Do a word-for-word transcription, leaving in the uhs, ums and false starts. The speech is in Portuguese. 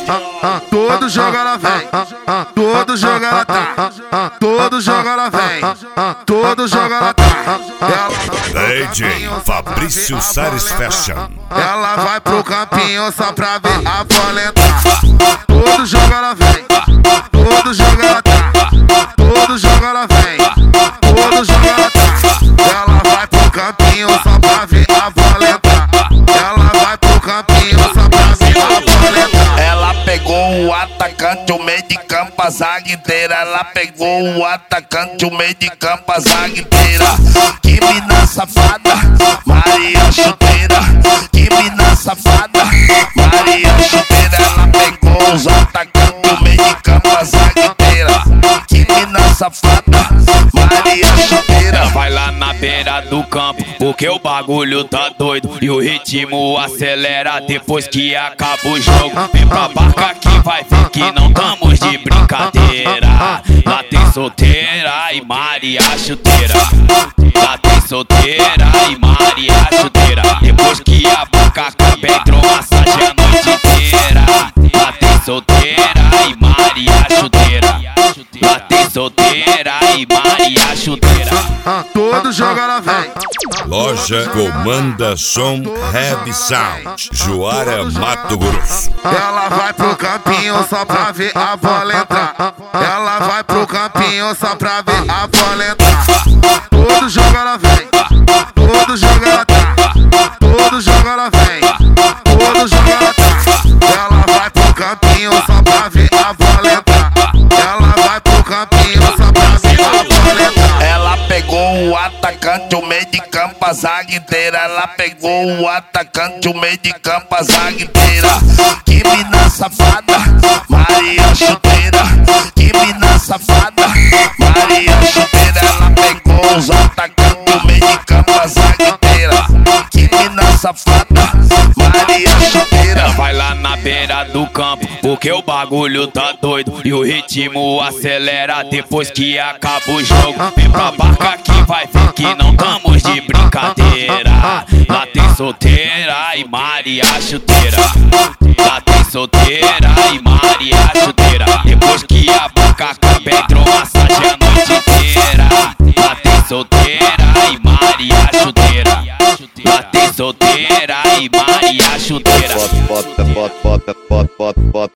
Todo jogo ela vem, todo jogo ela tá, todo jogo ela vem, todo jogo ela tá. D J Fabrício Sares Fashion. Ela vai pro campinho só pra ver a bola entrar. Todo jogo ela vem, todo jogo ela tá, todo jogo ela vem, todo jogo ela tá. Ela vai pro campinho só pra ver a bola entrar. Ela vai pro campinho só pra ver a bola entrar. Ela pegou o atacante, o meio de campo, a zaga inteira. Ela pegou o atacante, o meio de campo, a zaga inteira. Que mina safada, Maria Chuteira. Que mina safada, Maria Chuteira. Ela pegou os atacantes, o meio de campo, a zaga inteira. Que mina safada, Maria Chuteira. Vai lá na beira do campo, porque o bagulho tá doido e o ritmo acelera depois que acaba o jogo. Vem pra barca que vai ver que não tamo de brincadeira. Lá tem solteira e Maria Chuteira. Lá tem solteira e Maria Chuteira. Depois que a barca acaba, entrou massagem a noite inteira. Lá tem solteira e Maria Chuteira. Lá tem solteira e Maria Chuteira. Todo jogo ela vem. Loja Comanda Som Heavy Sound, Juara, Mato Grosso. Ela vai pro campinho só pra ver a bola entrar. Ela vai pro campinho só pra ver a bola entrar. Todo jogo ela vem, todo jogo ela tá, todo jogo ela vem, todo jogo ela tá. Ela vai pro campinho só pra ver a bola entrar. Ela vai pro campinho só pra ver a bola entrar. Ela pegou o atacante, o meio de campo, a zaga inteira. Ela pegou o atacante, o meio de campo, a zaga inteira. Que mina safada, Maria Chuteira. Que mina safada, Maria Chuteira. Ela pegou os atacantes, o meio de campo, a zaga inteira. Que mina safada, Maria Chuteira. Vai lá na beira do campo, porque o bagulho tá doido e o ritmo acelera depois que acaba o jogo. Vem pra barca que vai ver que não tamo de brincadeira. Lá tem solteira e Maria Chuteira. Lá tem solteira e Maria Chuteira. Depois que a barca acaba, entrou massagem a noite inteira. Lá tem solteira e Maria Chuteira. Lá tem solteira e Maria Chuteira. Bota, bota, bota, bota, bota, bota.